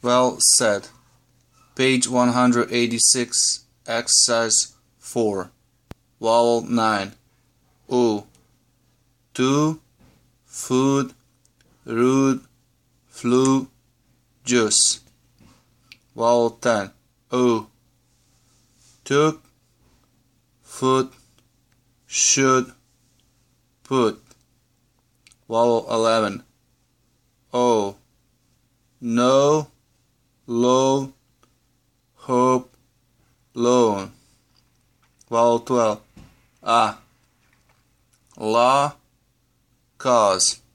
Well said. Page 186, exercise 4. Vowel 9. U. To, food, rude, flu, juice. Vowel 10. O. Took, foot, should, put. Vowel 11. O. No, low, hope, loan. Vowel 12. A. Law, cause.